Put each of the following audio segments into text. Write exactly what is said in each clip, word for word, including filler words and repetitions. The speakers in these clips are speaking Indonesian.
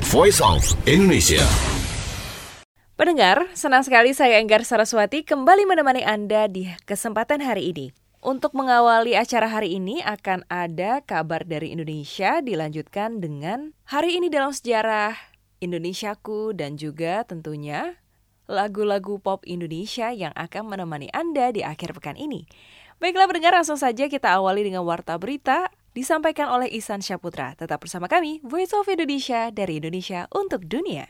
Voice of Indonesia. Pendengar, senang sekali saya Enggar Saraswati kembali menemani Anda di kesempatan hari ini. Untuk mengawali acara hari ini akan ada kabar dari Indonesia dilanjutkan dengan Hari Ini Dalam Sejarah Indonesiaku dan juga tentunya lagu-lagu pop Indonesia yang akan menemani Anda di akhir pekan ini. Baiklah pendengar, langsung saja kita awali dengan Warta Berita disampaikan oleh Ihsan Syaputra. Tetap bersama kami, Voice of Indonesia dari Indonesia untuk Dunia.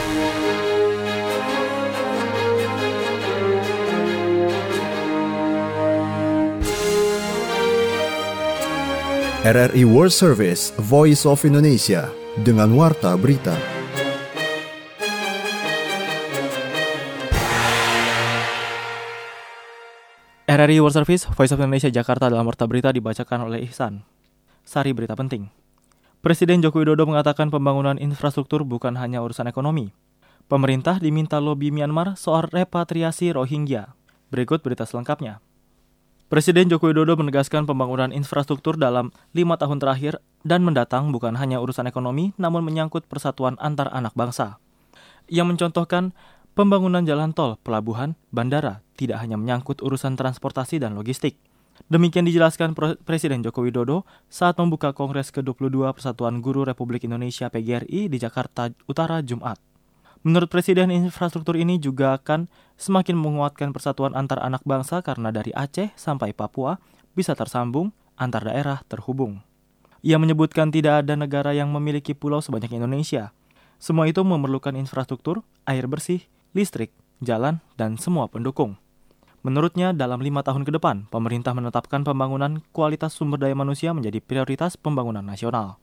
R R I World Service, Voice of Indonesia, dengan Warta Berita. R R I World Service, Voice of Indonesia Jakarta dalam Warta Berita dibacakan oleh Ihsan. Sari berita penting. Presiden Joko Widodo mengatakan pembangunan infrastruktur bukan hanya urusan ekonomi. Pemerintah diminta lobi Myanmar soal repatriasi Rohingya. Berikut berita selengkapnya. Presiden Joko Widodo menegaskan pembangunan infrastruktur dalam lima tahun terakhir dan mendatang bukan hanya urusan ekonomi, namun menyangkut persatuan antar anak bangsa. Ia mencontohkan pembangunan jalan tol, pelabuhan, bandara tidak hanya menyangkut urusan transportasi dan logistik. Demikian dijelaskan Presiden Joko Widodo saat membuka Kongres ke dua puluh dua Persatuan Guru Republik Indonesia P G R I di Jakarta Utara Jumat. Menurut Presiden, infrastruktur ini juga akan semakin menguatkan persatuan antar anak bangsa karena dari Aceh sampai Papua bisa tersambung, antar daerah terhubung. Ia menyebutkan tidak ada negara yang memiliki pulau sebanyak Indonesia. Semua itu memerlukan infrastruktur, air bersih, listrik, jalan, dan semua pendukung. Menurutnya, dalam lima tahun ke depan, pemerintah menetapkan pembangunan kualitas sumber daya manusia menjadi prioritas pembangunan nasional.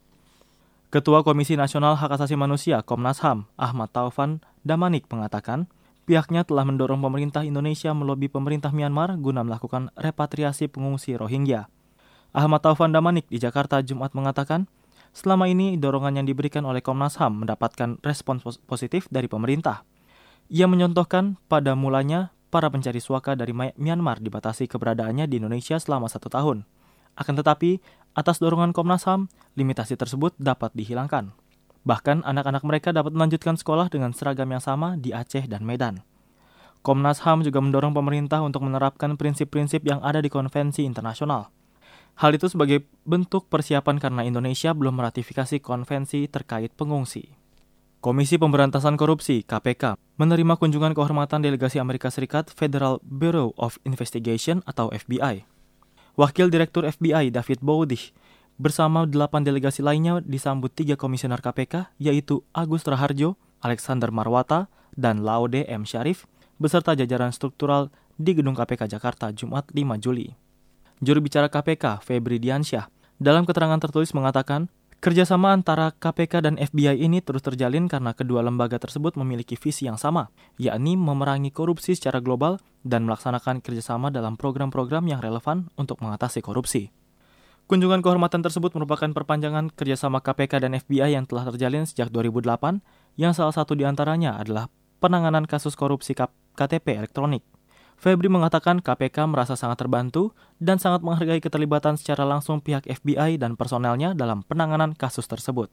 Ketua Komisi Nasional Hak Asasi Manusia Komnas H A M, Ahmad Taufan Damanik mengatakan, pihaknya telah mendorong pemerintah Indonesia melobi pemerintah Myanmar guna melakukan repatriasi pengungsi Rohingya. Ahmad Taufan Damanik di Jakarta Jumat mengatakan, selama ini dorongan yang diberikan oleh Komnas H A M mendapatkan respon positif dari pemerintah. Ia menyontohkan pada mulanya para pencari suaka dari Myanmar dibatasi keberadaannya di Indonesia selama satu tahun. Akan tetapi, atas dorongan Komnas H A M, limitasi tersebut dapat dihilangkan. Bahkan, anak-anak mereka dapat melanjutkan sekolah dengan seragam yang sama di Aceh dan Medan. Komnas H A M juga mendorong pemerintah untuk menerapkan prinsip-prinsip yang ada di konvensi internasional. Hal itu sebagai bentuk persiapan karena Indonesia belum meratifikasi konvensi terkait pengungsi. Komisi Pemberantasan Korupsi (K P K) menerima kunjungan kehormatan delegasi Amerika Serikat Federal Bureau of Investigation atau F B I. Wakil Direktur F B I David Bowdich bersama delapan delegasi lainnya disambut tiga komisioner K P K yaitu Agus Raharjo, Alexander Marwata, dan Laude M. Syarif beserta jajaran struktural di Gedung K P K Jakarta Jumat lima Juli. Juru bicara K P K Febri Diansyah dalam keterangan tertulis mengatakan, kerjasama antara K P K dan F B I ini terus terjalin karena kedua lembaga tersebut memiliki visi yang sama, yakni memerangi korupsi secara global dan melaksanakan kerjasama dalam program-program yang relevan untuk mengatasi korupsi. Kunjungan kehormatan tersebut merupakan perpanjangan kerjasama K P K dan F B I yang telah terjalin sejak dua ribu delapan, yang salah satu di antaranya adalah penanganan kasus korupsi K T P elektronik. Febri mengatakan K P K merasa sangat terbantu dan sangat menghargai keterlibatan secara langsung pihak F B I dan personelnya dalam penanganan kasus tersebut.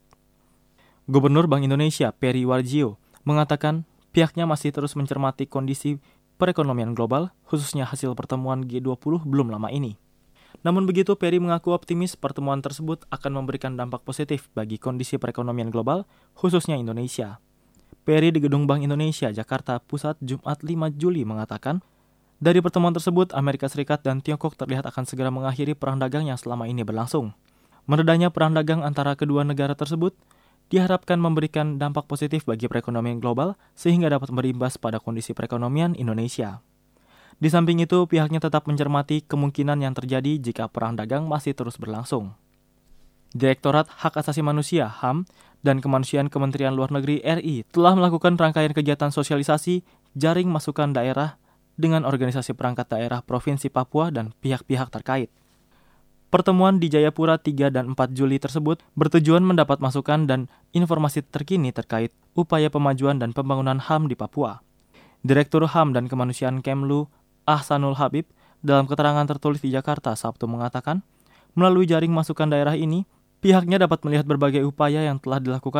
Gubernur Bank Indonesia Peri Warjio mengatakan pihaknya masih terus mencermati kondisi perekonomian global, khususnya hasil pertemuan G dua puluh belum lama ini. Namun begitu, Peri mengaku optimis pertemuan tersebut akan memberikan dampak positif bagi kondisi perekonomian global, khususnya Indonesia. Peri di Gedung Bank Indonesia, Jakarta Pusat, Jumat lima Juli mengatakan, dari pertemuan tersebut, Amerika Serikat dan Tiongkok terlihat akan segera mengakhiri perang dagang yang selama ini berlangsung. Meredanya perang dagang antara kedua negara tersebut diharapkan memberikan dampak positif bagi perekonomian global sehingga dapat berimbas pada kondisi perekonomian Indonesia. Di samping itu, pihaknya tetap mencermati kemungkinan yang terjadi jika perang dagang masih terus berlangsung. Direktorat Hak Asasi Manusia (H A M) dan Kemanusiaan Kementerian Luar Negeri R I telah melakukan rangkaian kegiatan sosialisasi jaring masukan daerah dengan organisasi perangkat daerah Provinsi Papua dan pihak-pihak terkait. Pertemuan di Jayapura tiga dan empat Juli tersebut bertujuan mendapat masukan dan informasi terkini terkait upaya pemajuan dan pembangunan H A M di Papua. Direktur H A M dan Kemanusiaan Kemlu Ahsanul Habib dalam keterangan tertulis di Jakarta Sabtu mengatakan, melalui jaring masukan daerah ini, pihaknya dapat melihat berbagai upaya yang telah dilakukan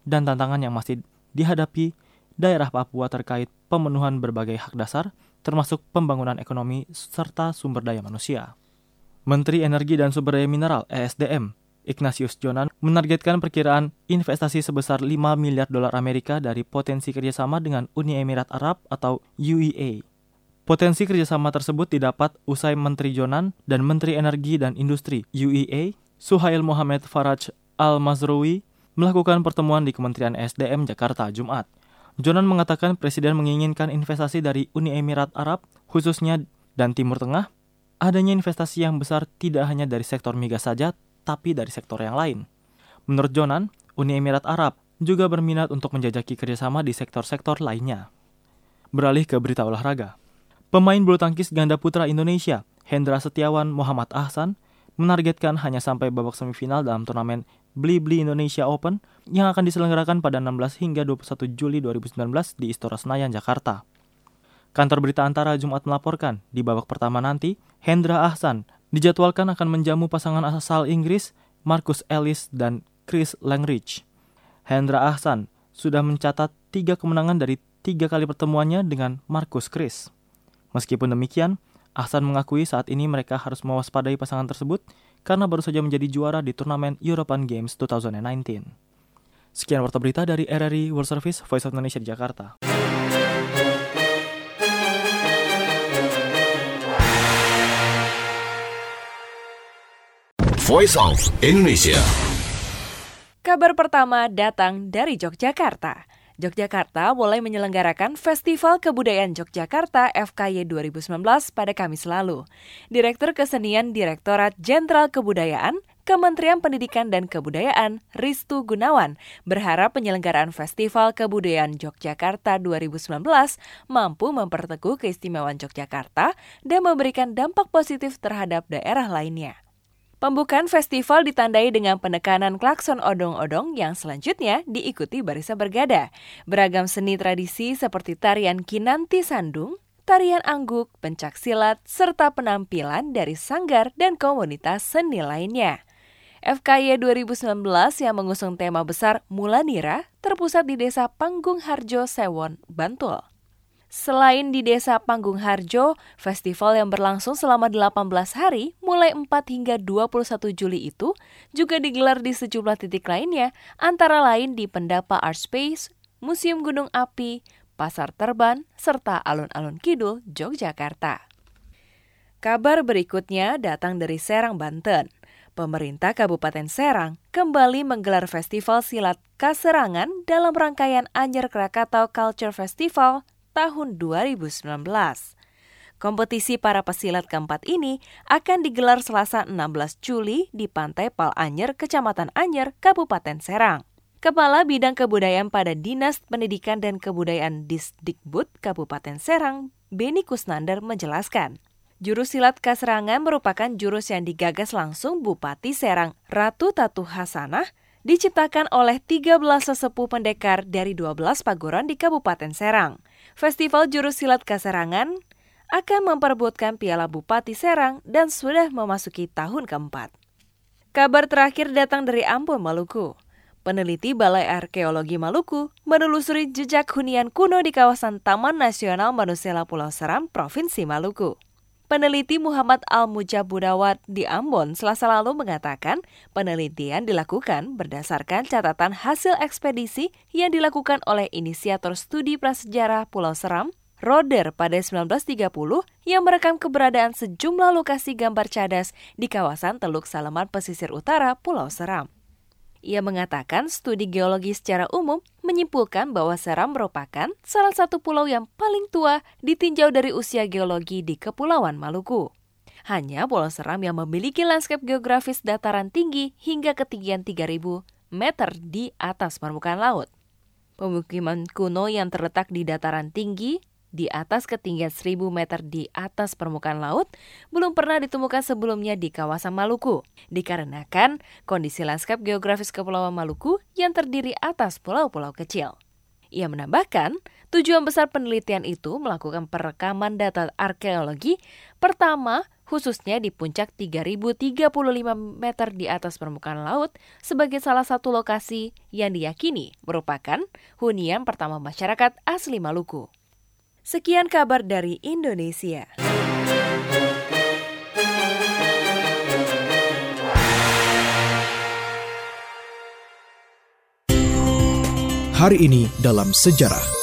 dan tantangan yang masih dihadapi daerah Papua terkait pemenuhan berbagai hak dasar, termasuk pembangunan ekonomi serta sumber daya manusia. Menteri Energi dan Sumber Daya Mineral (E S D M) Ignatius Jonan menargetkan perkiraan investasi sebesar lima miliar dolar Amerika dari potensi kerjasama dengan Uni Emirat Arab atau U E A. Potensi kerjasama tersebut didapat usai Menteri Jonan dan Menteri Energi dan Industri U E A, Suhail Mohammed Faraj Al-Mazroui, melakukan pertemuan di Kementerian E S D M Jakarta, Jumat. Jonan mengatakan Presiden menginginkan investasi dari Uni Emirat Arab, khususnya dan Timur Tengah. Adanya investasi yang besar tidak hanya dari sektor migas saja, tapi dari sektor yang lain. Menurut Jonan, Uni Emirat Arab juga berminat untuk menjajaki kerjasama di sektor-sektor lainnya. Beralih ke berita olahraga. Pemain bulu tangkis ganda putra Indonesia, Hendra Setiawan Muhammad Ahsan, menargetkan hanya sampai babak semifinal dalam turnamen Blibli Indonesia Open yang akan diselenggarakan pada enam belas hingga dua puluh satu Juli dua ribu sembilan belas di Istora Senayan, Jakarta. Kantor Berita Antara Jumat melaporkan, di babak pertama nanti, Hendra Ahsan dijadwalkan akan menjamu pasangan asal Inggris Marcus Ellis dan Chris Langridge. Hendra Ahsan sudah mencatat tiga kemenangan dari tiga kali pertemuannya dengan Marcus Chris. Meskipun demikian, Ahsan mengakui saat ini mereka harus mewaspadai pasangan tersebut karena baru saja menjadi juara di turnamen European Games dua ribu sembilan belas. Sekian warta berita dari R R I World Service Voice of Indonesia di Jakarta. Voice of Indonesia. Kabar pertama datang dari Yogyakarta. Yogyakarta mulai menyelenggarakan Festival Kebudayaan Yogyakarta F K Y dua ribu sembilan belas pada Kamis lalu. Direktur Kesenian Direktorat Jenderal Kebudayaan, Kementerian Pendidikan dan Kebudayaan, Ristu Gunawan, berharap penyelenggaraan Festival Kebudayaan Yogyakarta dua ribu sembilan belas mampu memperteguh keistimewaan Yogyakarta dan memberikan dampak positif terhadap daerah lainnya. Pembukaan festival ditandai dengan penekanan klakson odong-odong yang selanjutnya diikuti barisan bergada. Beragam seni tradisi seperti tarian Kinanti Sandung, tarian angguk, pencak silat, serta penampilan dari sanggar dan komunitas seni lainnya. F K Y dua ribu sembilan belas yang mengusung tema besar Mulanira terpusat di Desa Panggung Harjo, Sewon, Bantul. Selain di Desa Panggung Harjo, festival yang berlangsung selama delapan belas hari mulai empat hingga dua puluh satu Juli itu juga digelar di sejumlah titik lainnya, antara lain di Pendapa Art Space, Museum Gunung Api, Pasar Terban, serta Alun-Alun Kidul, Yogyakarta. Kabar berikutnya datang dari Serang, Banten. Pemerintah Kabupaten Serang kembali menggelar Festival Silat Kaserangan dalam rangkaian Anyer Krakatau Culture Festival tahun dua ribu sembilan belas. Kompetisi para pesilat keempat ini akan digelar Selasa enam belas Juli di Pantai Pal Anyer, Kecamatan Anyer, Kabupaten Serang. Kepala Bidang Kebudayaan pada Dinas Pendidikan dan Kebudayaan Disdikbud Kabupaten Serang, Beni Kusnandar menjelaskan, jurus silat Kaserangan merupakan jurus yang digagas langsung Bupati Serang Ratu Tatu Hasanah, diciptakan oleh tiga belas sesepuh pendekar dari dua belas paguron di Kabupaten Serang. Festival Jurus Silat Kaserangan akan memperebutkan Piala Bupati Serang dan sudah memasuki tahun keempat. Kabar terakhir datang dari Ambon, Maluku. Peneliti Balai Arkeologi Maluku menelusuri jejak hunian kuno di kawasan Taman Nasional Manusela Pulau Seram, Provinsi Maluku. Peneliti Muhammad Al-Mujabudawat di Ambon Selasa lalu mengatakan penelitian dilakukan berdasarkan catatan hasil ekspedisi yang dilakukan oleh inisiator studi prasejarah Pulau Seram, Roder, pada sembilan belas tiga puluh yang merekam keberadaan sejumlah lokasi gambar cadas di kawasan Teluk Saleman pesisir utara Pulau Seram. Ia mengatakan studi geologi secara umum menyimpulkan bahwa Seram merupakan salah satu pulau yang paling tua ditinjau dari usia geologi di Kepulauan Maluku. Hanya Pulau Seram yang memiliki lanskap geografis dataran tinggi hingga ketinggian tiga ribu meter di atas permukaan laut. Pemukiman kuno yang terletak di dataran tinggi di atas ketinggian seribu meter di atas permukaan laut belum pernah ditemukan sebelumnya di kawasan Maluku, dikarenakan kondisi lanskap geografis Kepulauan Maluku yang terdiri atas pulau-pulau kecil. Ia menambahkan, Tujuan besar penelitian itu melakukan perekaman data arkeologi pertama khususnya di puncak tiga ribu tiga puluh lima meter di atas permukaan laut sebagai salah satu lokasi yang diyakini merupakan hunian pertama masyarakat asli Maluku. Sekian kabar dari Indonesia. Hari ini dalam sejarah.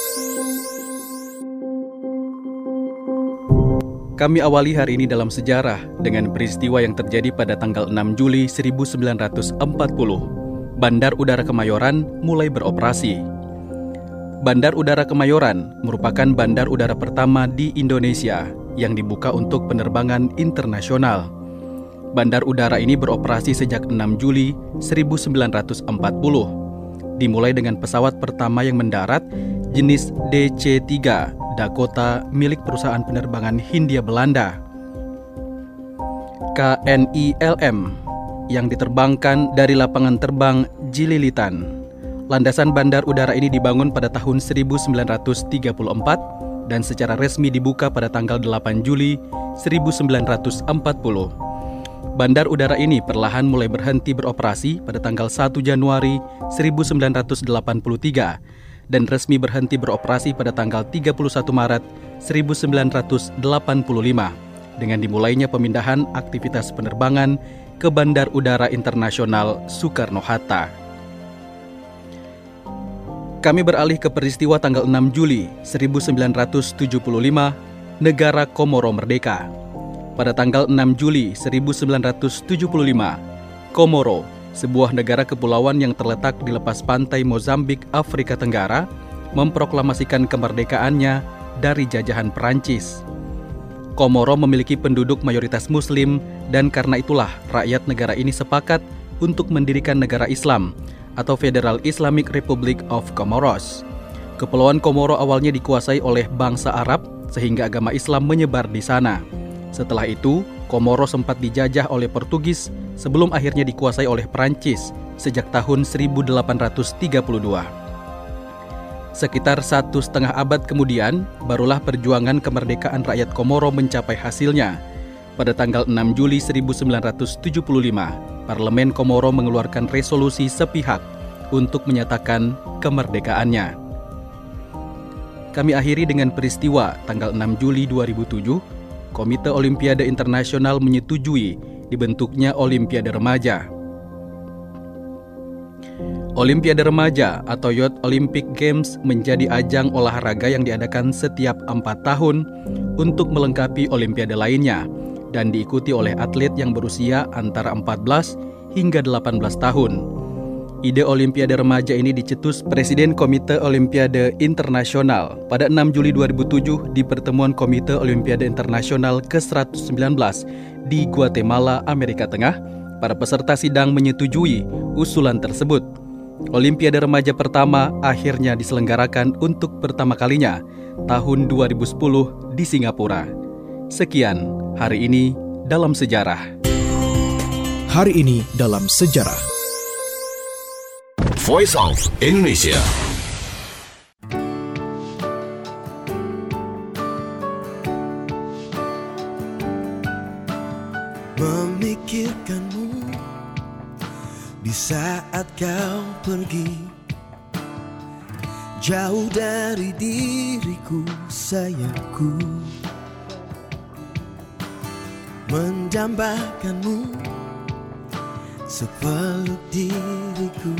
Kami awali hari ini dalam sejarah dengan peristiwa yang terjadi pada tanggal enam Juli seribu sembilan ratus empat puluh. Bandar Udara Kemayoran mulai beroperasi. Bandar Udara Kemayoran merupakan bandar udara pertama di Indonesia yang dibuka untuk penerbangan internasional. Bandar udara ini beroperasi sejak enam Juli seribu sembilan ratus empat puluh. Dimulai dengan pesawat pertama yang mendarat jenis D C tiga Dakota milik perusahaan penerbangan Hindia Belanda. K N I L M yang diterbangkan dari lapangan terbang Jililitan. Landasan bandar udara ini dibangun pada tahun seribu sembilan ratus tiga puluh empat dan secara resmi dibuka pada tanggal delapan Juli seribu sembilan ratus empat puluh. Bandar udara ini perlahan mulai berhenti beroperasi pada tanggal satu Januari seribu sembilan ratus delapan puluh tiga dan resmi berhenti beroperasi pada tanggal tiga puluh satu Maret seribu sembilan ratus delapan puluh lima dengan dimulainya pemindahan aktivitas penerbangan ke Bandar Udara Internasional Soekarno-Hatta. Kami beralih ke peristiwa tanggal enam Juli seribu sembilan ratus tujuh puluh lima, negara Komoro merdeka. Pada tanggal enam Juli seribu sembilan ratus tujuh puluh lima, Komoro, sebuah negara kepulauan yang terletak di lepas pantai Mozambik, Afrika Tenggara, memproklamasikan kemerdekaannya dari jajahan Perancis. Komoro memiliki penduduk mayoritas Muslim dan karena itulah rakyat negara ini sepakat untuk mendirikan negara Islam atau Federal Islamic Republic of Comoros. Kepulauan Komoro awalnya dikuasai oleh bangsa Arab sehingga agama Islam menyebar di sana. Setelah itu, Komoro sempat dijajah oleh Portugis sebelum akhirnya dikuasai oleh Perancis sejak tahun seribu delapan ratus tiga puluh dua. Sekitar satu setengah abad kemudian, barulah perjuangan kemerdekaan rakyat Komoro mencapai hasilnya. Pada tanggal enam Juli seribu sembilan ratus tujuh puluh lima, Parlemen Komoro mengeluarkan resolusi sepihak untuk menyatakan kemerdekaannya. Kami akhiri dengan peristiwa tanggal enam Juli dua ribu tujuh, Komite Olimpiade Internasional menyetujui dibentuknya Olimpiade Remaja. Olimpiade Remaja atau Youth Olympic Games menjadi ajang olahraga yang diadakan setiap empat tahun untuk melengkapi Olimpiade lainnya dan diikuti oleh atlet yang berusia antara empat belas hingga delapan belas tahun. Ide Olimpiade Remaja ini dicetus Presiden Komite Olimpiade Internasional pada enam Juli dua ribu tujuh di pertemuan Komite Olimpiade Internasional ke seratus sembilan belas di Guatemala, Amerika Tengah. Para peserta sidang menyetujui usulan tersebut. Olimpiade Remaja pertama akhirnya diselenggarakan untuk pertama kalinya tahun dua ribu sepuluh di Singapura. Sekian hari ini dalam sejarah. Hari ini dalam sejarah. Voice of Indonesia. Memikirkanmu di saat kau pergi jauh dari diriku, sayangku. Mendambakanmu sepeluk diriku,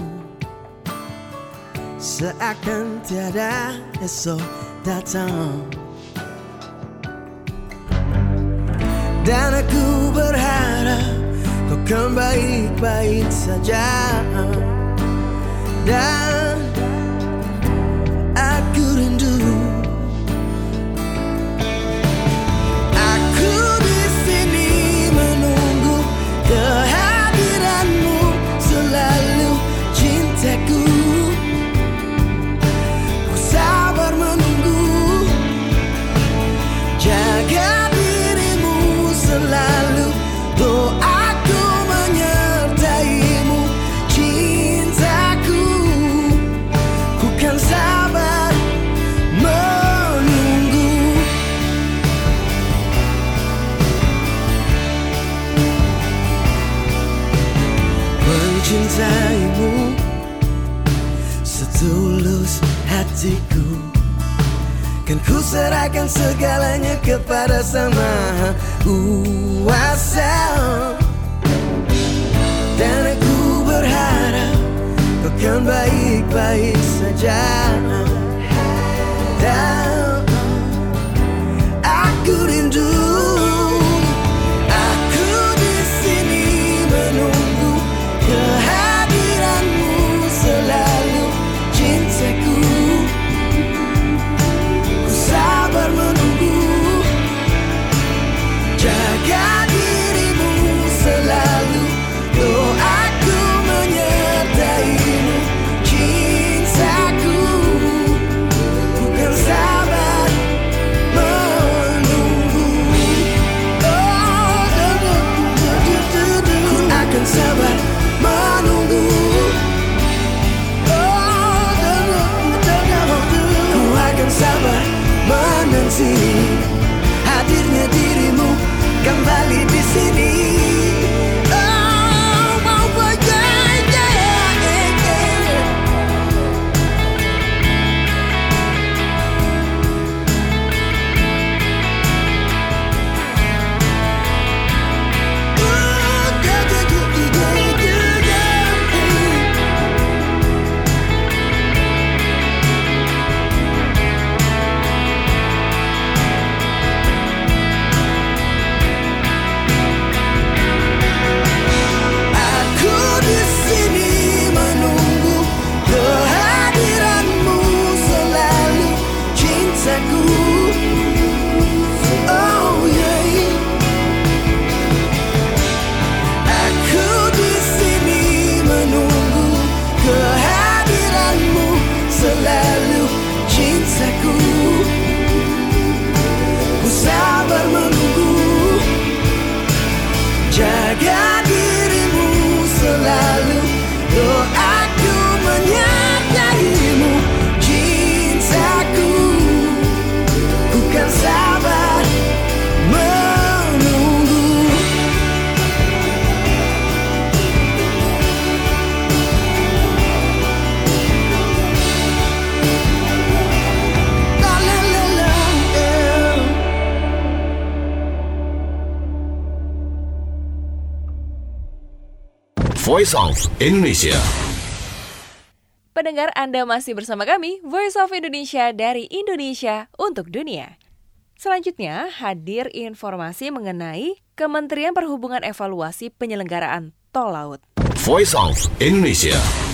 seakan tiada esok datang. Dan aku berharap kau kan baik-baik saja. Dan aku rindu aku di sini menunggu kehadiranmu selalu, cintaku. Ku sabar menunggu, jaga dirimu selalu. Doaku menyertaimu, cintaku. mencintaimu setulus hatiku. Kan ku serahkan segalanya kepada Sang Maha Kuasa, dan aku berharap kau kan baik-baik saja. Dan aku rindu, aku di sini menunggu kehadiranmu selalu, cintaku. Ku sabar menunggu, jaga dirimu selalu, doaku menyertaimu, cintaku. Ku kan sabar menunggu, oh, ku akan sabar menunggu, oh, ku akan sabar menanti hadirnya dirimu kembali di sini. Oh, mau percaya, aku di sini menunggu kehadiranmu selalu, cintaku. Oh yeah, aku di sini menunggu kehadiranmu selalu, cintaku. Ku sabar menunggu, jaga dirimu selalu, doaku menyertaimu, cintaku. Ku kan sabar menunggu. La la la la, yeah. Voice of Indonesia. Pendengar, Anda masih bersama kami, Voice of Indonesia dari Indonesia untuk Dunia. Selanjutnya, hadir informasi mengenai Kementerian Perhubungan evaluasi penyelenggaraan tol laut. Voice of Indonesia.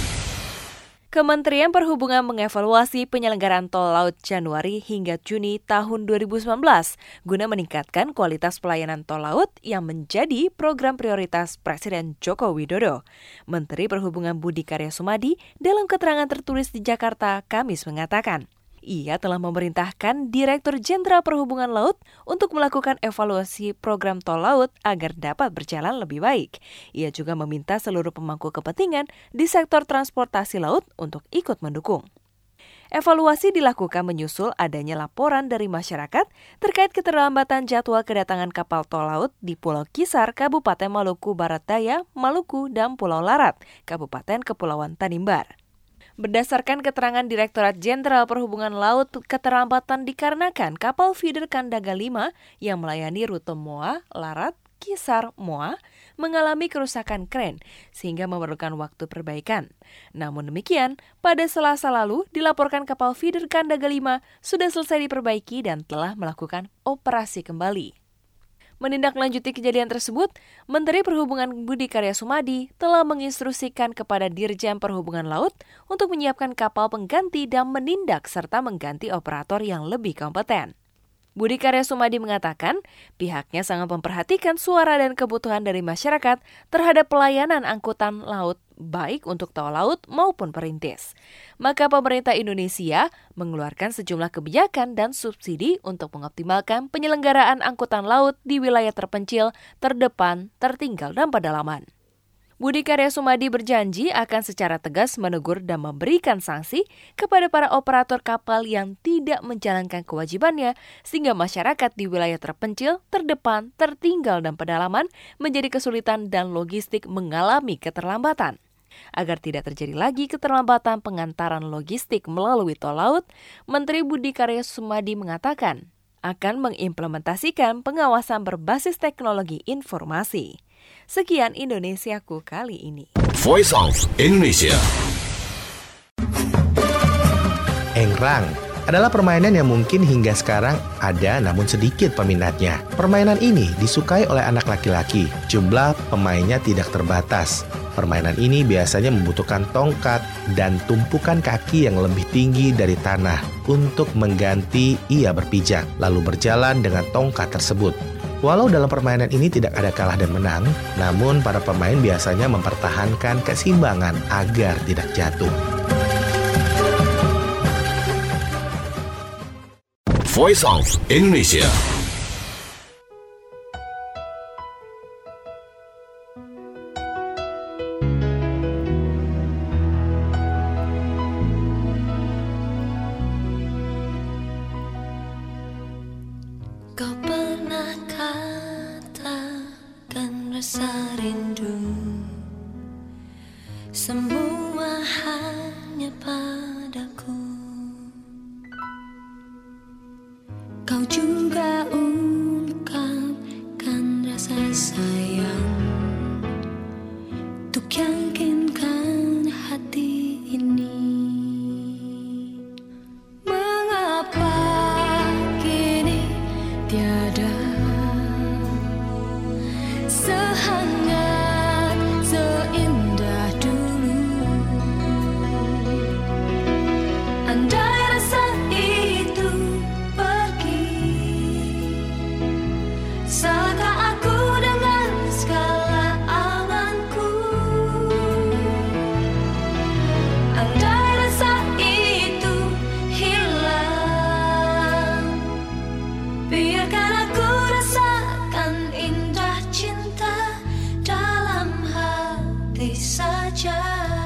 Kementerian Perhubungan mengevaluasi penyelenggaraan tol laut Januari hingga Juni tahun dua ribu sembilan belas guna meningkatkan kualitas pelayanan tol laut yang menjadi program prioritas Presiden Joko Widodo. Menteri Perhubungan Budi Karya Sumadi dalam keterangan tertulis di Jakarta Kamis mengatakan, ia telah memerintahkan Direktur Jenderal Perhubungan Laut untuk melakukan evaluasi program tol laut agar dapat berjalan lebih baik. Ia juga meminta seluruh pemangku kepentingan di sektor transportasi laut untuk ikut mendukung. Evaluasi dilakukan menyusul adanya laporan dari masyarakat terkait keterlambatan jadwal kedatangan kapal tol laut di Pulau Kisar, Kabupaten Maluku Barat Daya, Maluku, dan Pulau Larat, Kabupaten Kepulauan Tanimbar. Berdasarkan keterangan Direktorat Jenderal Perhubungan Laut, keterlambatan dikarenakan kapal feeder Kandaga lima yang melayani rute Moa, Larat, Kisar, Moa mengalami kerusakan kren sehingga memerlukan waktu perbaikan. Namun demikian, pada Selasa lalu dilaporkan kapal feeder Kandaga lima sudah selesai diperbaiki dan telah melakukan operasi kembali. Menindaklanjuti kejadian tersebut, Menteri Perhubungan Budi Karya Sumadi telah menginstruksikan kepada Dirjen Perhubungan Laut untuk menyiapkan kapal pengganti dan menindak serta mengganti operator yang lebih kompeten. Budi Karya Sumadi mengatakan, pihaknya sangat memperhatikan suara dan kebutuhan dari masyarakat terhadap pelayanan angkutan laut, baik untuk tol laut maupun perintis. Maka pemerintah Indonesia mengeluarkan sejumlah kebijakan dan subsidi untuk mengoptimalkan penyelenggaraan angkutan laut di wilayah terpencil, terdepan, tertinggal, dan pedalaman. Budi Karya Sumadi berjanji akan secara tegas menegur dan memberikan sanksi kepada para operator kapal yang tidak menjalankan kewajibannya sehingga masyarakat di wilayah terpencil, terdepan, tertinggal, dan pedalaman menjadi kesulitan dan logistik mengalami keterlambatan. Agar tidak terjadi lagi keterlambatan pengantaran logistik melalui tol laut, Menteri Budi Karya Sumadi mengatakan akan mengimplementasikan pengawasan berbasis teknologi informasi. Sekian Indonesiaku kali ini. Voice of Indonesia. Engrang adalah permainan yang mungkin hingga sekarang ada namun sedikit peminatnya. Permainan ini disukai oleh anak laki-laki. Jumlah pemainnya tidak terbatas. Permainan ini biasanya membutuhkan tongkat dan tumpukan kaki yang lebih tinggi dari tanah untuk mengganti ia berpijak, lalu berjalan dengan tongkat tersebut. Walau dalam permainan ini tidak ada kalah dan menang, namun para pemain biasanya mempertahankan keseimbangan agar tidak jatuh. Voice of Indonesia. Kau pernah katakan rasa rindu, semua hanya padaku. Kau juga ungkapkan rasa sayang untuk yakinkan hati ini. Mengapa kini tiada sehangat, seindah dulu? Andai rasa itu salahkah aku dengan segala anganku? Andai rasa itu hilang, biarkan aku rasakan indah cinta dalam hati saja.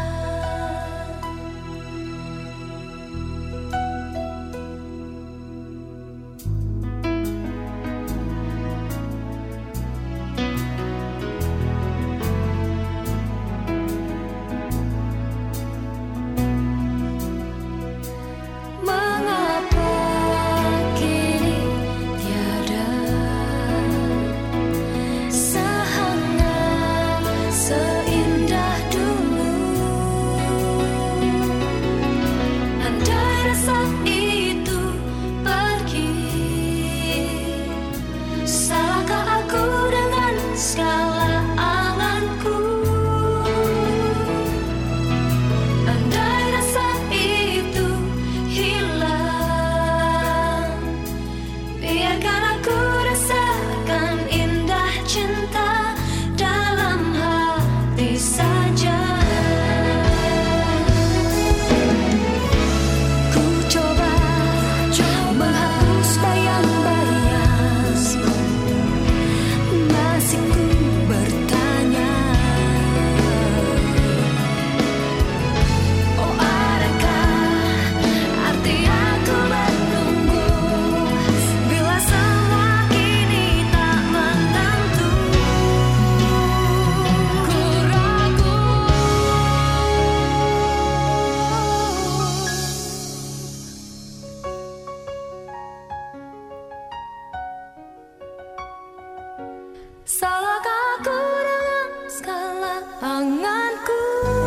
Salahkah aku dengan segala anganku?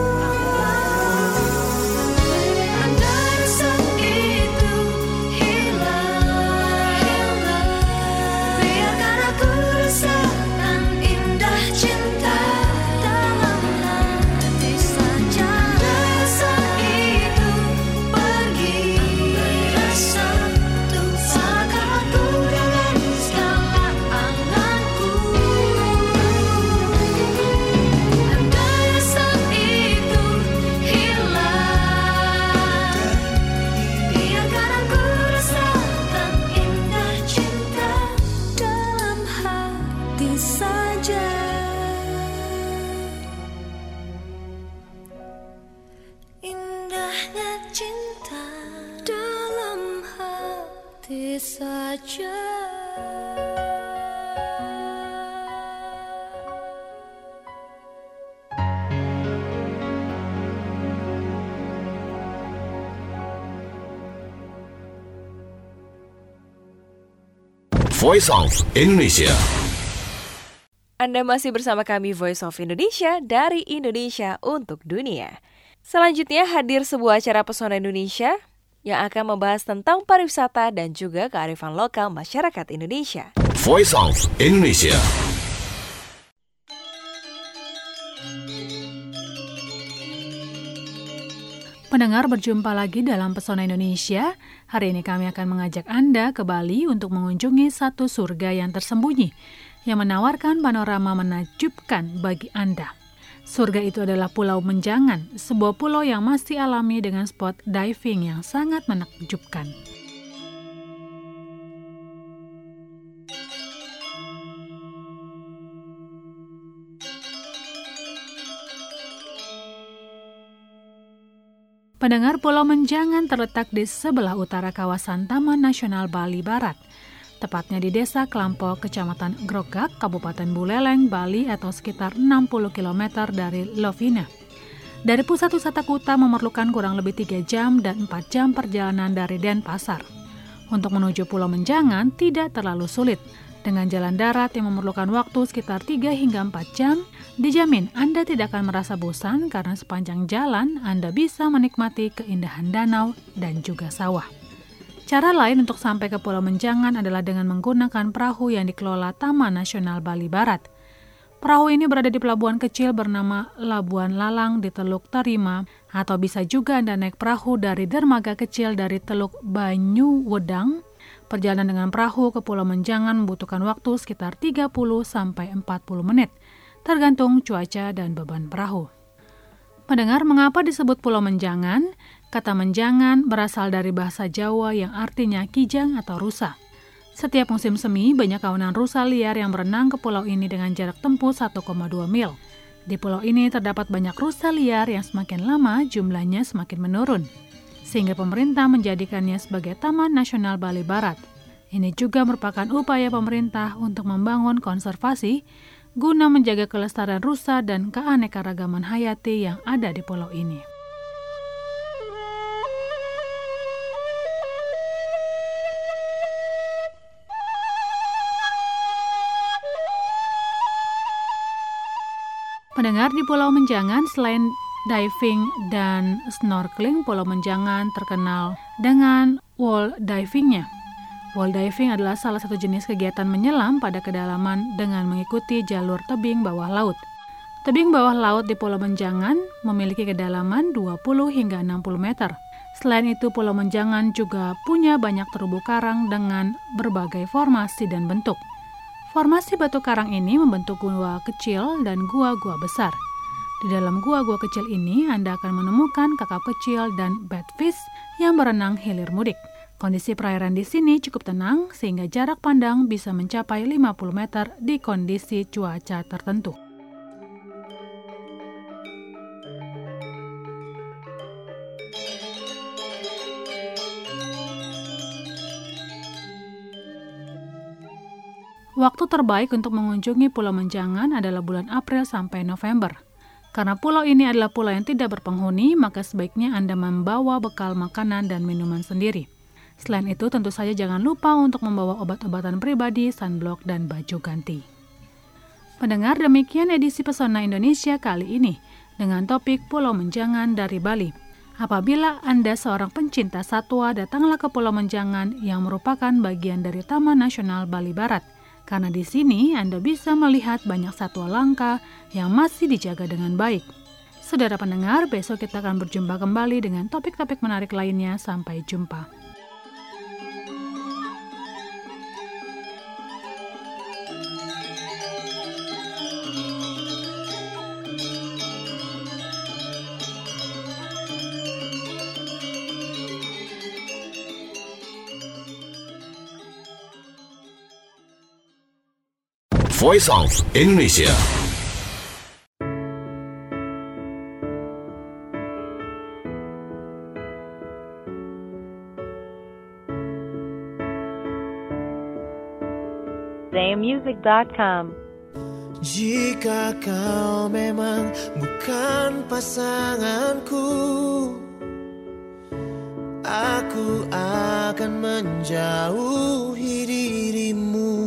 Andai rasa itu hilang, biarkan aku rasakan indah cinta dalam hati saja. Rasa itu pergi, rasa itu salahkah aku dengan segala anganku? Indahnya cinta dalam hati saja. Voice of Indonesia. Anda masih bersama kami Voice of Indonesia dari Indonesia untuk Dunia. Selanjutnya hadir sebuah acara Pesona Indonesia yang akan membahas tentang pariwisata dan juga kearifan lokal masyarakat Indonesia. Voice of Indonesia. Pendengar, berjumpa lagi dalam Pesona Indonesia. Hari ini kami akan mengajak Anda ke Bali untuk mengunjungi satu surga yang tersembunyi yang menawarkan panorama menakjubkan bagi Anda. Surga itu adalah Pulau Menjangan, sebuah pulau yang masih alami dengan spot diving yang sangat menakjubkan. Pendengar, Pulau Menjangan terletak di sebelah utara kawasan Taman Nasional Bali Barat, tepatnya di Desa Klampok, Kecamatan Grogak, Kabupaten Buleleng, Bali atau sekitar enam puluh kilometer dari Lovina. Dari pusat wisata Kuta memerlukan kurang lebih tiga jam dan empat jam perjalanan dari Denpasar. Untuk menuju Pulau Menjangan tidak terlalu sulit. Dengan jalan darat yang memerlukan waktu sekitar tiga hingga empat jam, dijamin Anda tidak akan merasa bosan karena sepanjang jalan Anda bisa menikmati keindahan danau dan juga sawah. Cara lain untuk sampai ke Pulau Menjangan adalah dengan menggunakan perahu yang dikelola Taman Nasional Bali Barat. Perahu ini berada di pelabuhan kecil bernama Labuan Lalang di Teluk Tarima, atau bisa juga Anda naik perahu dari dermaga kecil dari Teluk Banyuwedang. Perjalanan dengan perahu ke Pulau Menjangan membutuhkan waktu sekitar tiga puluh sampai empat puluh menit, tergantung cuaca dan beban perahu. Mendengar mengapa disebut Pulau Menjangan? Kata menjangan berasal dari bahasa Jawa yang artinya kijang atau rusa. Setiap musim semi, banyak kawanan rusa liar yang berenang ke pulau ini dengan jarak tempuh satu koma dua mil. Di pulau ini terdapat banyak rusa liar yang semakin lama jumlahnya semakin menurun, sehingga pemerintah menjadikannya sebagai Taman Nasional Bali Barat. Ini juga merupakan upaya pemerintah untuk membangun konservasi guna menjaga kelestarian rusa dan keanekaragaman hayati yang ada di pulau ini. Pendengar, di Pulau Menjangan selain diving dan snorkeling, Pulau Menjangan terkenal dengan wall divingnya. Wall diving adalah salah satu jenis kegiatan menyelam pada kedalaman dengan mengikuti jalur tebing bawah laut. Tebing bawah laut di Pulau Menjangan memiliki kedalaman dua puluh hingga enam puluh meter. Selain itu, Pulau Menjangan juga punya banyak terumbu karang dengan berbagai formasi dan bentuk. Formasi batu karang ini membentuk gua kecil dan gua-gua besar. Di dalam gua-gua kecil ini, Anda akan menemukan kakap kecil dan batfish yang berenang hilir mudik. Kondisi perairan di sini cukup tenang sehingga jarak pandang bisa mencapai lima puluh meter di kondisi cuaca tertentu. Waktu terbaik untuk mengunjungi Pulau Menjangan adalah bulan April sampai November. Karena pulau ini adalah pulau yang tidak berpenghuni, maka sebaiknya Anda membawa bekal makanan dan minuman sendiri. Selain itu, tentu saja jangan lupa untuk membawa obat-obatan pribadi, sunblock, dan baju ganti. Pendengar, demikian edisi Pesona Indonesia kali ini dengan topik Pulau Menjangan dari Bali. Apabila Anda seorang pencinta satwa, datanglah ke Pulau Menjangan yang merupakan bagian dari Taman Nasional Bali Barat. Karena di sini Anda bisa melihat banyak satwa langka yang masih dijaga dengan baik. Saudara pendengar, besok kita akan berjumpa kembali dengan topik-topik menarik lainnya. Sampai jumpa. Voice of Indonesia. zaya music dot com. Jika kau memang bukan pasanganku, aku akan menjauhi dirimu.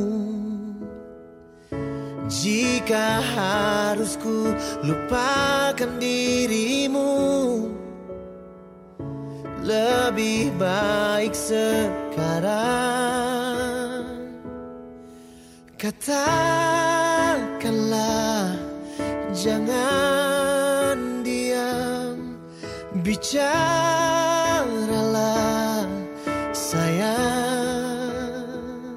Jika harus ku lupakan dirimu, lebih baik sekarang. Katakanlah, jangan diam, bicaralah sayang.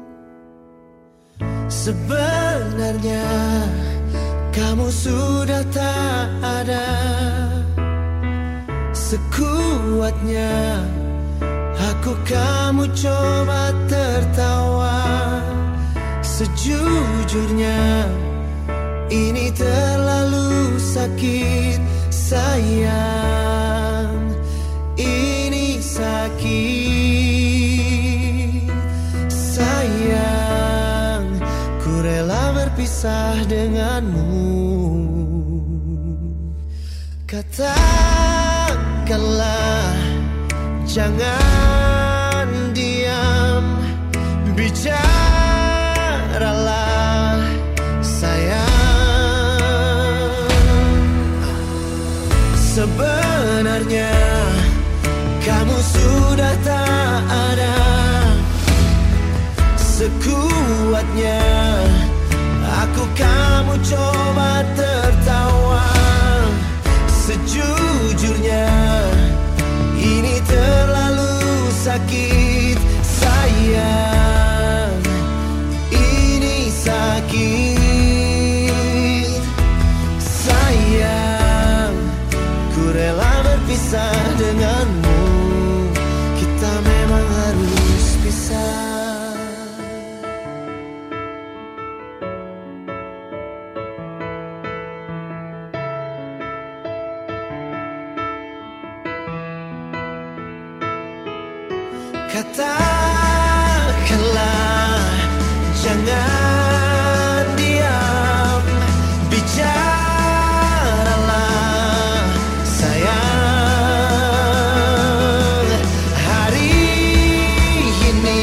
Sebenarnya kamu sudah tak ada, sekuatnya aku kamu coba tertawa. Sejujurnya ini terlalu sakit sayang, ini sakit sayang. Ku rela berpisah denganmu. Katakanlah, jangan diam, bicaralah sayang. Sebenarnya kamu sudah tak ada, sekuatnya aku kamu coba tertawa. Sejujurnya ini terlalu sakit sayang, ini sakit sayang. Ku rela berpisah denganmu, kita memang harus pisah. Katakanlah, jangan diam, bicaralah sayang. Hari ini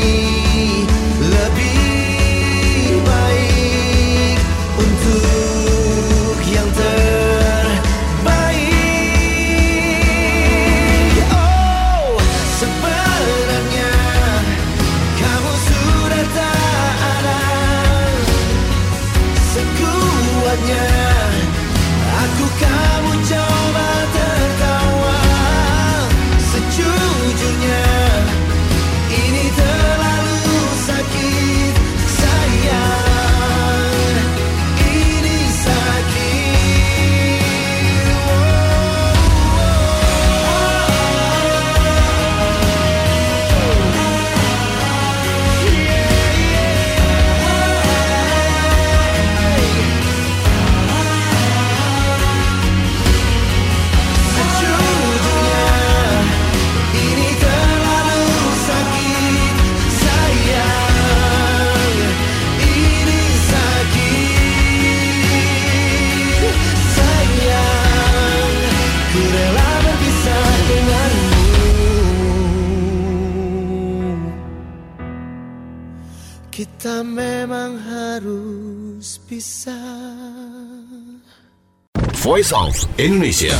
lebih baik untuk yang terbaik. Oh, sebenarnya kamu sudah tak ada, sekuatnya aku kamu coba tertawa. Sejujurnya ini terlalu sakit sayang, ini sakit. Sejujurnya ini terlalu sakit sayang, ini sakit sayang. Ku rela berpisah denganmu, kita memang harus pisah. Voice of Indonesia.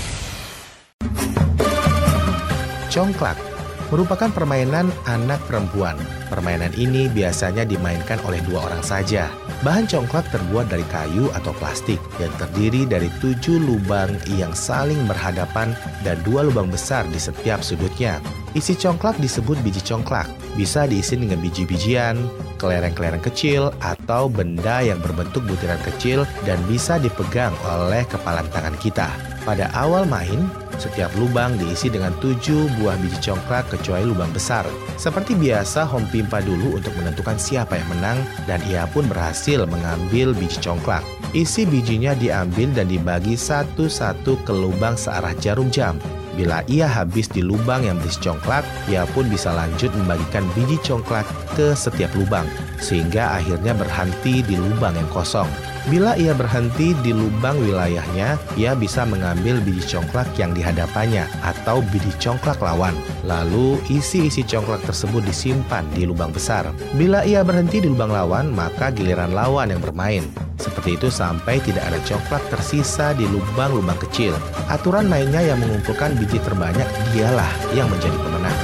Congklak merupakan permainan anak perempuan. Permainan ini biasanya dimainkan oleh dua orang saja. Bahan congklak terbuat dari kayu atau plastik dan terdiri dari tujuh lubang yang saling berhadapan dan dua lubang besar di setiap sudutnya. Isi congklak disebut biji congklak. Bisa diisi dengan biji-bijian, kelereng-kelereng kecil, atau benda yang berbentuk butiran kecil dan bisa dipegang oleh kepalan tangan kita. Pada awal main, setiap lubang diisi dengan tujuh buah biji congklak kecuali lubang besar. Seperti biasa, Hom Pimpa dulu untuk menentukan siapa yang menang dan ia pun berhasil mengambil biji congklak. Isi bijinya diambil dan dibagi satu-satu ke lubang searah jarum jam. Bila ia habis di lubang yang berisi congklak, ia pun bisa lanjut membagikan biji congklak ke setiap lubang, sehingga akhirnya berhenti di lubang yang kosong. Bila ia berhenti di lubang wilayahnya, ia bisa mengambil biji congklak yang dihadapannya atau biji congklak lawan. Lalu isi-isi congklak tersebut disimpan di lubang besar. Bila ia berhenti di lubang lawan, maka giliran lawan yang bermain. Seperti itu sampai tidak ada congklak tersisa di lubang-lubang kecil. Aturan mainnya yang mengumpulkan biji terbanyak dialah yang menjadi pemenang.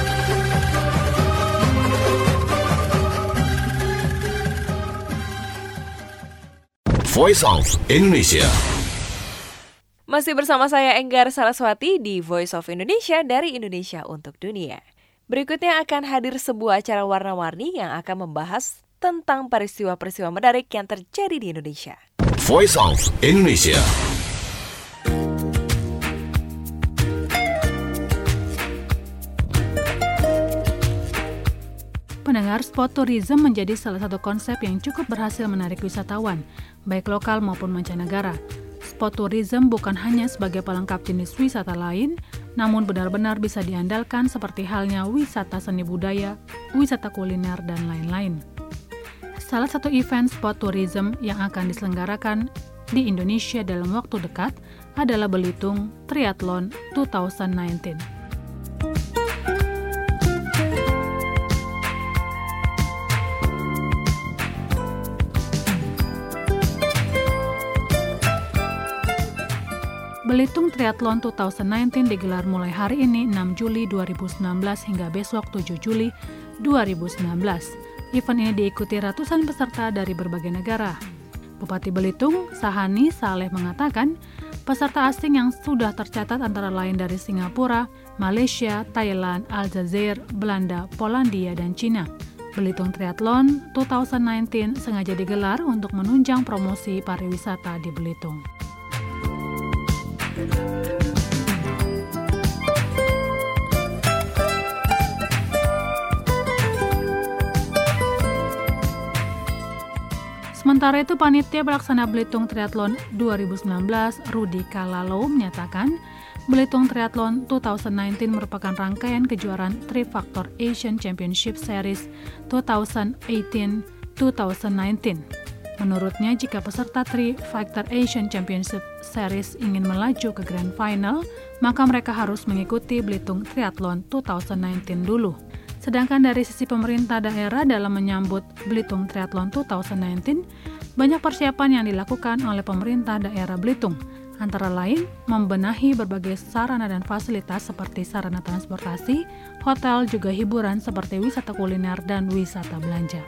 Voice of Indonesia. Masih bersama saya Enggar Saraswati di Voice of Indonesia dari Indonesia untuk Dunia. Berikutnya akan hadir sebuah acara warna-warni yang akan membahas tentang peristiwa-peristiwa menarik yang terjadi di Indonesia. Voice of Indonesia. Pendengar, sport tourism menjadi salah satu konsep yang cukup berhasil menarik wisatawan, baik lokal maupun mancanegara. Sport tourism bukan hanya sebagai pelengkap jenis wisata lain, namun benar-benar bisa diandalkan seperti halnya wisata seni budaya, wisata kuliner, dan lain-lain. Salah satu event sport tourism yang akan diselenggarakan di Indonesia dalam waktu dekat adalah Belitung Triathlon dua ribu sembilan belas. Belitung Triathlon dua ribu sembilan belas digelar mulai hari ini enam Juli dua ribu sembilan belas hingga besok tujuh Juli dua ribu sembilan belas. Event ini diikuti ratusan peserta dari berbagai negara. Bupati Belitung, Sahani Saleh mengatakan, peserta asing yang sudah tercatat antara lain dari Singapura, Malaysia, Thailand, Aljazair, Belanda, Polandia, dan Cina. Belitung Triathlon dua ribu sembilan belas sengaja digelar untuk menunjang promosi pariwisata di Belitung. Sementara itu, panitia pelaksana Belitung Triathlon dua ribu sembilan belas, Rudi Kalalo, menyatakan Belitung Triathlon dua ribu sembilan belas merupakan rangkaian kejuaraan Three Factor Asian Championship Series dua ribu delapan belas dua ribu sembilan belas. Menurutnya, jika peserta Three Factor Asian Championship Series ingin melaju ke Grand Final, maka mereka harus mengikuti Belitung Triathlon dua ribu sembilan belas dulu. Sedangkan dari sisi pemerintah daerah dalam menyambut Belitung Triathlon dua ribu sembilan belas, banyak persiapan yang dilakukan oleh pemerintah daerah Belitung, antara lain membenahi berbagai sarana dan fasilitas seperti sarana transportasi, hotel, juga hiburan seperti wisata kuliner dan wisata belanja.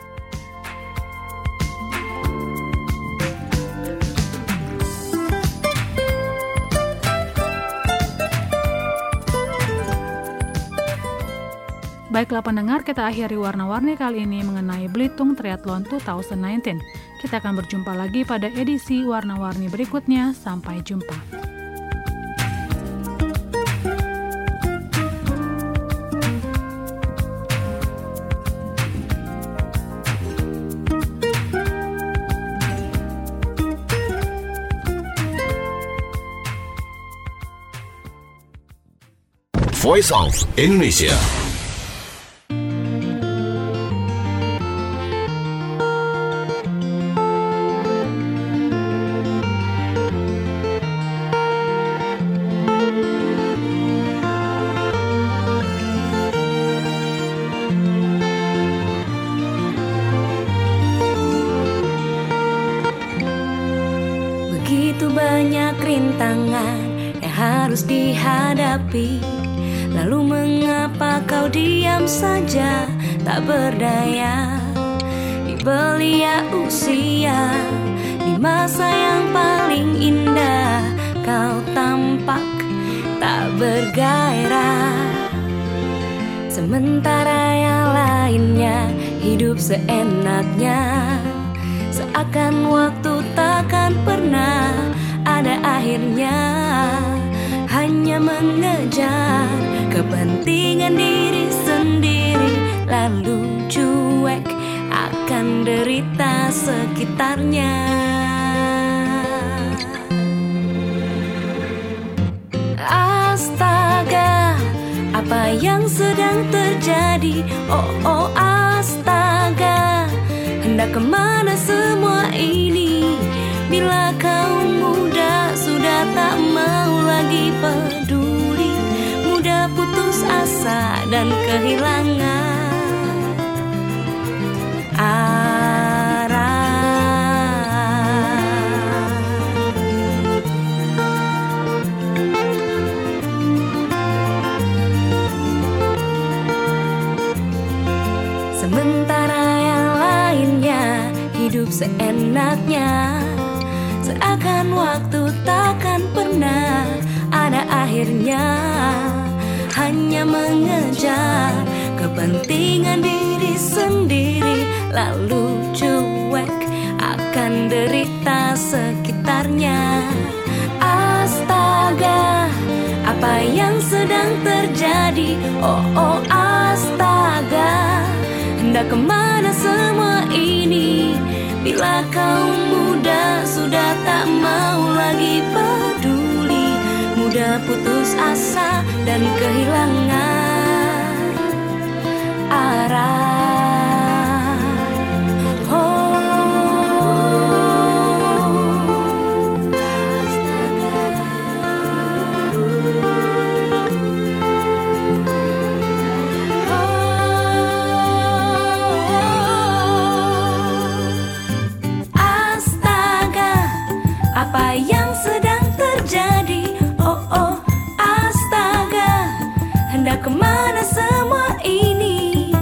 Baiklah pendengar, kita akhiri warna-warni kali ini mengenai Belitung Triathlon dua ribu sembilan belas. Kita akan berjumpa lagi pada edisi warna-warni berikutnya. Sampai jumpa. Voice of Indonesia. Begitu banyak rintangan yang harus dihadapi, lalu mengapa kau diam saja, tak berdaya? Di belia usia, di masa yang paling indah, kau tampak tak bergairah. Sementara yang lainnya hidup seenaknya, seakan waktu takkan pernah ada akhirnya. Hanya mengejar kepentingan diri sendiri, lalu cuek akan derita sekitarnya. Astaga, apa yang sedang terjadi? Oh, oh, astaga, hendak kemana semua ini? Bila Bila kaum muda sudah tak mau lagi peduli, mudah putus asa dan kehilangan arah. Sementara yang lainnya hidup seenaknya, seakan waktu takkan pernah ada akhirnya, hanya mengejar kepentingan diri sendiri, lalu cuek akan derita sekitarnya. Astaga, apa yang sedang terjadi? Oh, oh, astaga, hendak kemana semua ini? Bila kaum muda sudah tak mau lagi peduli, mudah putus asa dan kehilangan arah. Apa yang sedang terjadi? Oh, oh, astaga, hendak kemana semua ini?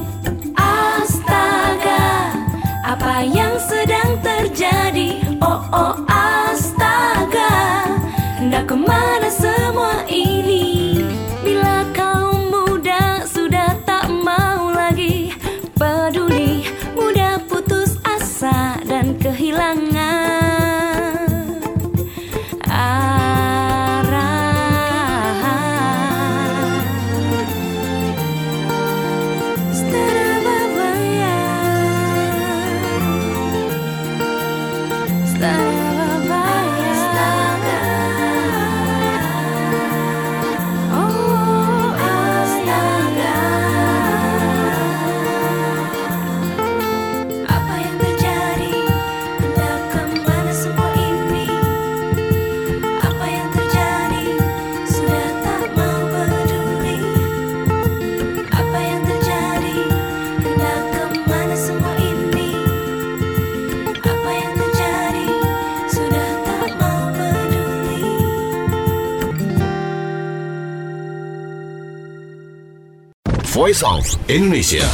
Astaga, apa yang sedang terjadi? Oh, oh, astaga, hendak kemana semua ini? Bila kaum muda sudah tak mau lagi peduli, mudah putus asa dan kehilangan Voice of Indonesia.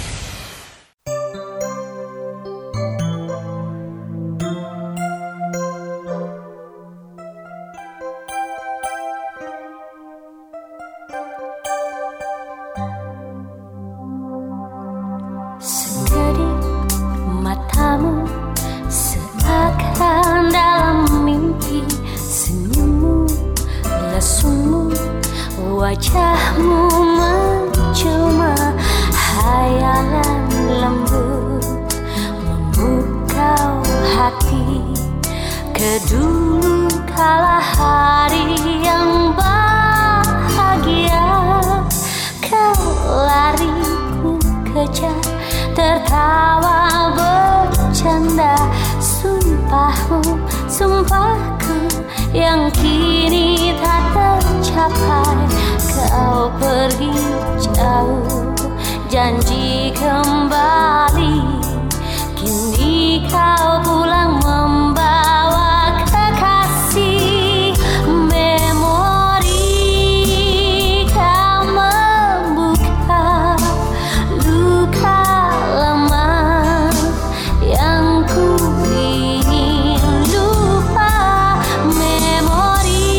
Sekedip matamu seakan dalam mimpi, senyummu, lesumu, wajahmu menjelma, hayalan lembut memukau hati. Kedulu kala hari yang bahagia, kau lari ku kejar, tertawa bercanda. Sumpahmu, sumpahku yang kini tak tercapai. Kau pergi jauh, janji kembali. Kini kau pulang membawa kekasih. Memori kau membuka luka lama yang ku ingin lupa. Memori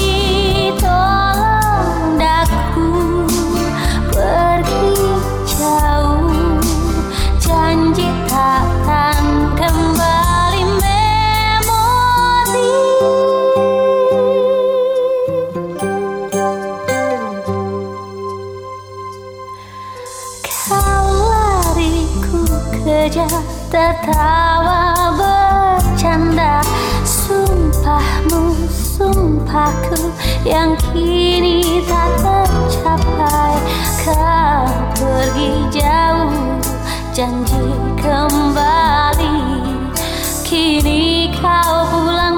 tolong daku pergi jauh, janji takkan kembali. Memori kau lari ku kejar, tertawa bercanda. Sumpahmu, sumpahku yang kini tak tercapai. Kau pergi jauh, janji kembali. Kini kau pulang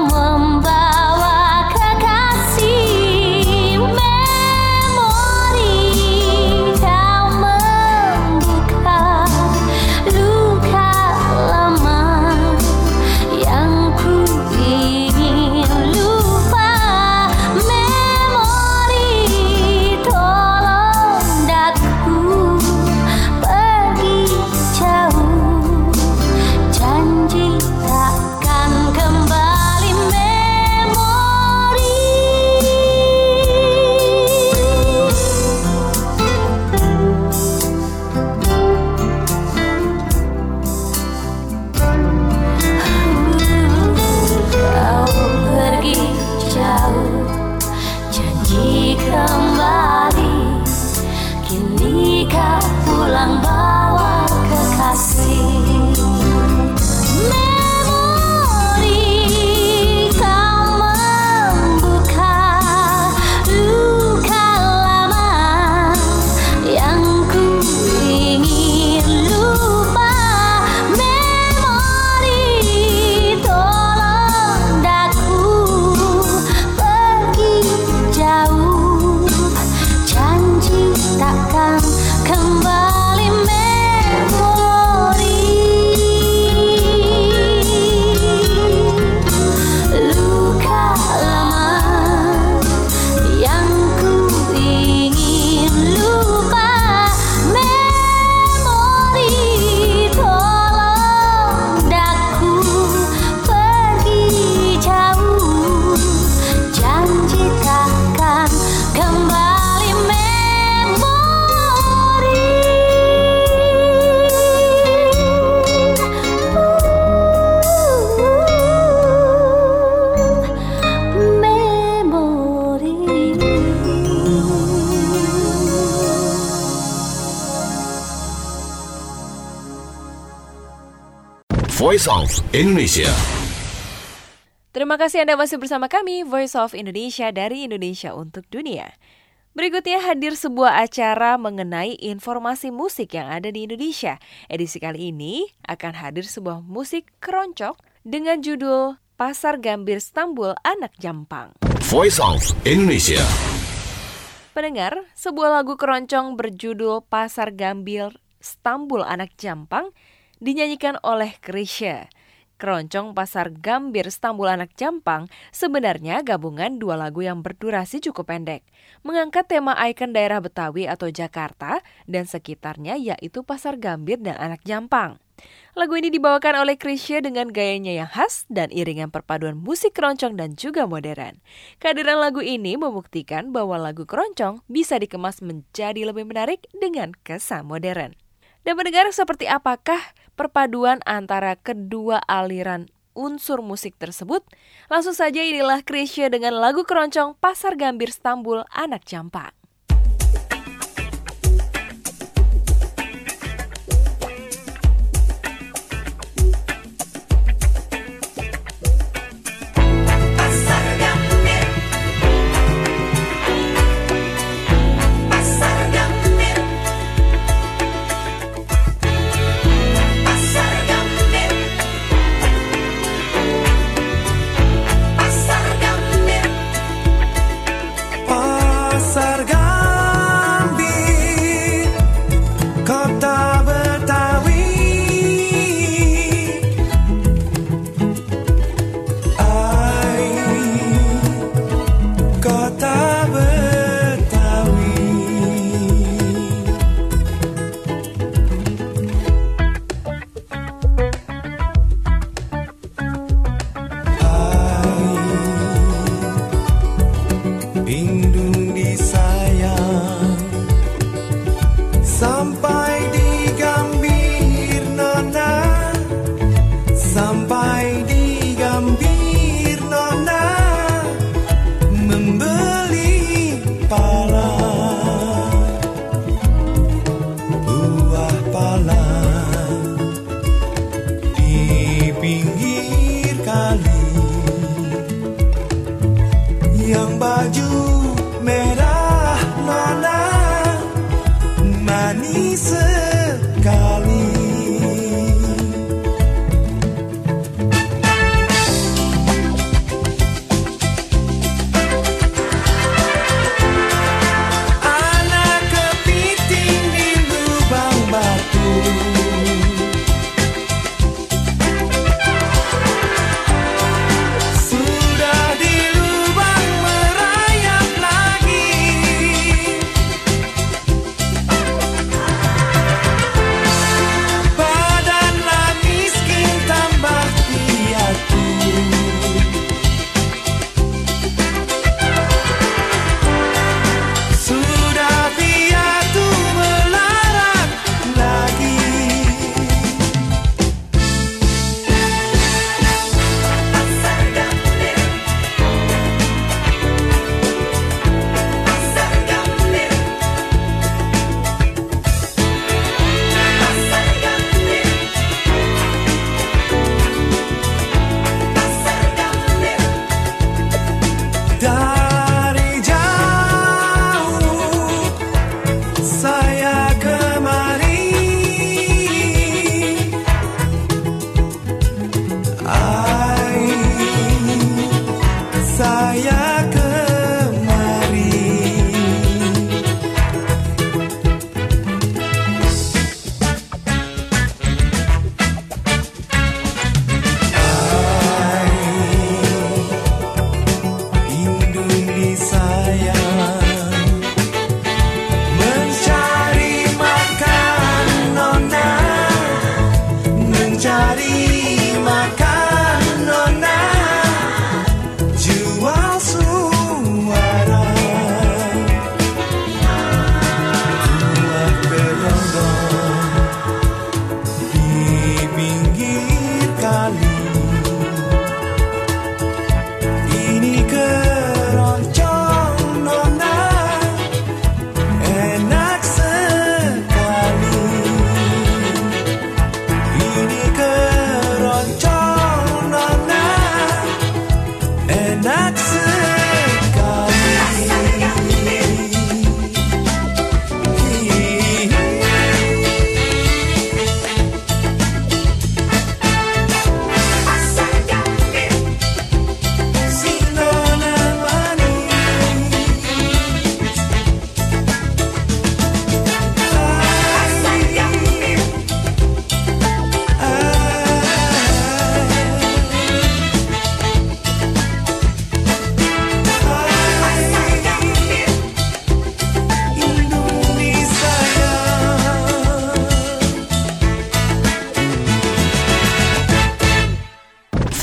Voice of Indonesia. Terima kasih Anda masih bersama kami, Voice of Indonesia dari Indonesia untuk Dunia. Berikutnya hadir sebuah acara mengenai informasi musik yang ada di Indonesia. Edisi kali ini akan hadir sebuah musik keroncong dengan judul Pasar Gambir Stambul Anak Jampang. Voice of Indonesia. Pendengar, sebuah lagu keroncong berjudul Pasar Gambir Stambul Anak Jampang dinyanyikan oleh Chrisye. Keroncong Pasar Gambir Stambul Anak Jampang sebenarnya gabungan dua lagu yang berdurasi cukup pendek, mengangkat tema ikon daerah Betawi atau Jakarta dan sekitarnya yaitu Pasar Gambir dan Anak Jampang. Lagu ini dibawakan oleh Chrisye dengan gayanya yang khas dan iringan perpaduan musik keroncong dan juga modern. Kehadiran lagu ini membuktikan bahwa lagu keroncong bisa dikemas menjadi lebih menarik dengan kesan modern. Dan mendengar seperti apakah perpaduan antara kedua aliran unsur musik tersebut? Langsung saja inilah Chrisye dengan lagu keroncong Pasar Gambir Stambul Anak Jampang.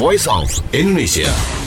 Voice of Indonesia.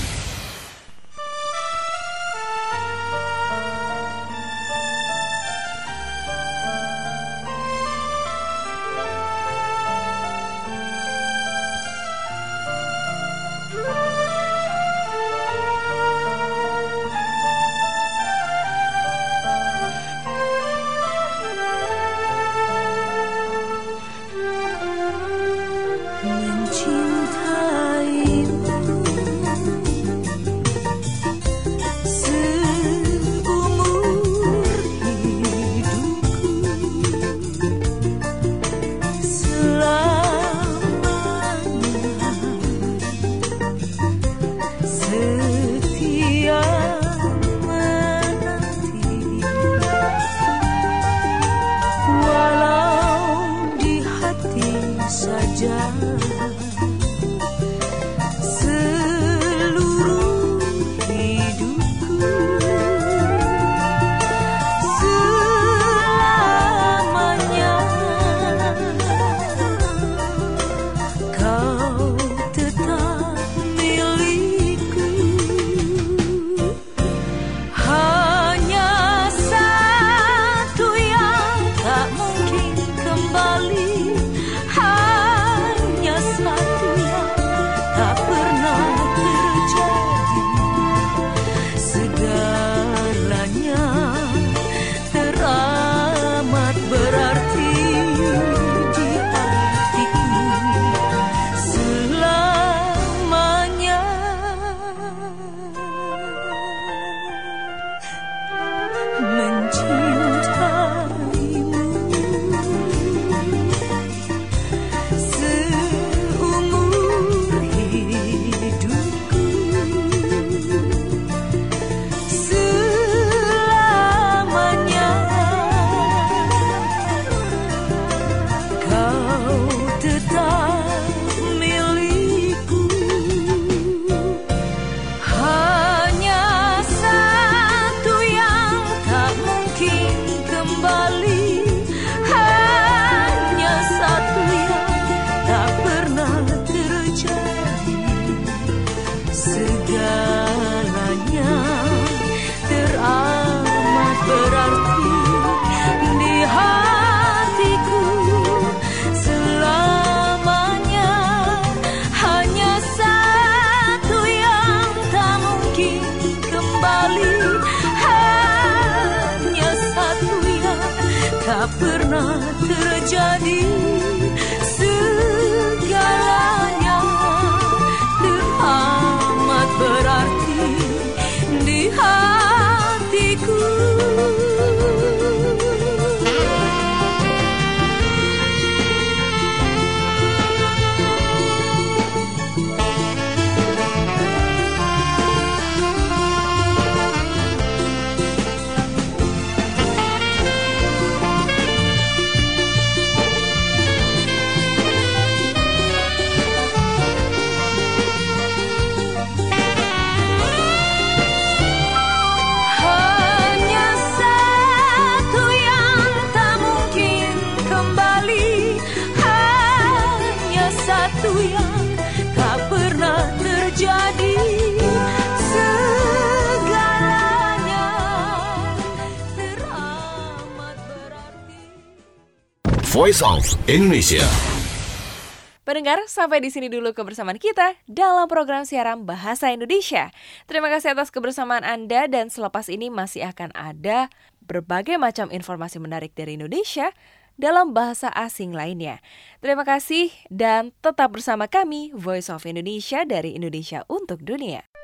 tak pernah terjadi. Segalanya teramat berarti di hatiku. Voice of Indonesia. Pendengar, sampai di sini dulu kebersamaan kita dalam program siaran Bahasa Indonesia. Terima kasih atas kebersamaan Anda dan selepas ini masih akan ada berbagai macam informasi menarik dari Indonesia dalam bahasa asing lainnya. Terima kasih dan tetap bersama kami Voice of Indonesia dari Indonesia untuk Dunia.